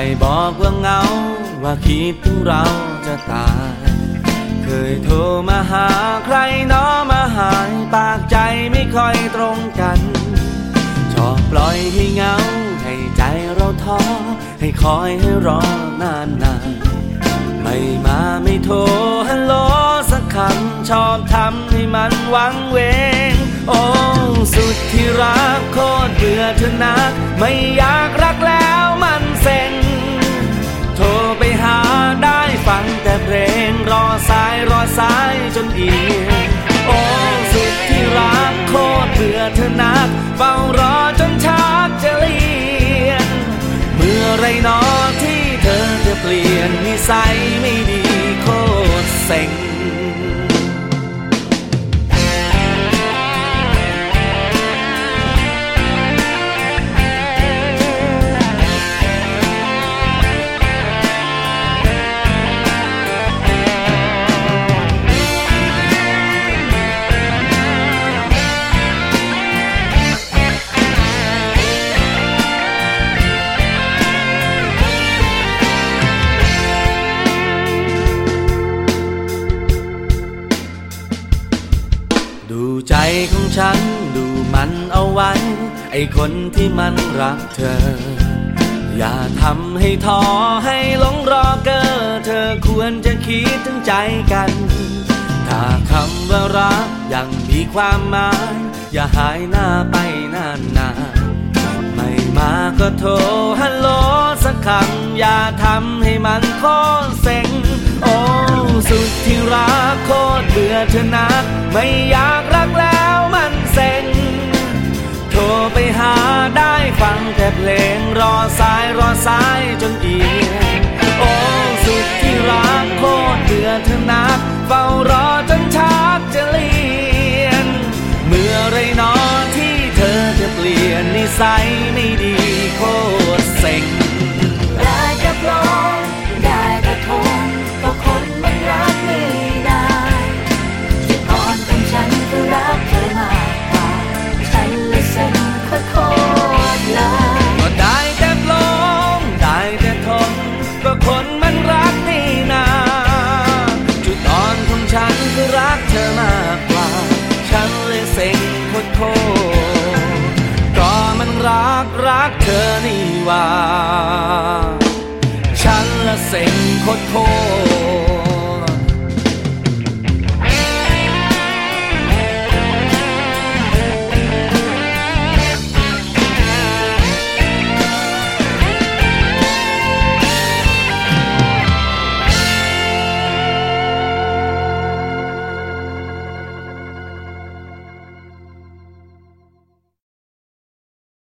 บอกว่าเหงาว่าคิดถึงเราจะตายเคยโทรมาหาใครน้อมาหายปากใจไม่ค่อยตรงกันชอบปล่อยให้เหงาให้ใจเราท้อให้คอยให้รอนานๆไม่มาไม่โทรฮัลโหลสักคำชอบทำให้มันวังเวงโอ้สุดที่รักโคตรเบื่อเธอนักไม่อยากรักแล้วมันเซ็งโทรไปหาได้ฟังแต่เพลงรอสายจนเอียงโอ้สุดที่รักโคตรเบื่อเธอนักเฝ้ารอจนชักจะเลียนเมื่อไรหนอที่เธอจะเปลี่ยนนิสัยไม่ดีโคตรเซ็งดูใจของฉันดูมันเอาไว้ไอ้คนที่มันรักเธออย่าทำให้ท้อให้หลงรอเกอเธอควรจะคิดถึงใจกันถ้าคำว่ารักยังมีความหมายอย่าหายหน้าไปนานๆไม่มาก็โทรฮัลโหลสักคำอย่าทำให้มันโคตรเซ็งโอ้สุดที่รักโคตรเบื่อเธอนักไม่อยากรักแล้วมันเซ็งโทรไปหาได้ฟังแต่เพลงรอสายจนเอียงโอ้สุดที่รักโคตรเบื่อเธอนักเฝ้ารอจนชักจะเลียนเมื่อไรหนอที่เธอจะเปลี่ยนนิสัยไม่ดีโคตรเซ็งได้แต่ปลงได้แต่ทนก็คนมันรักไม่ได้จุดอ่อนของฉันคือรักเธอมากกว่าฉันเลยเซ็งขอโทษเลยก็ได้แต่ปลงได้แต่ทนก็คนมันรักนี่นาจุดอ่อนของฉันคือรักเธอมากกว่าฉันเลยเซ็งขอโทษก็มันรักเธอนี่ว่าฉันละเซ็งโคตร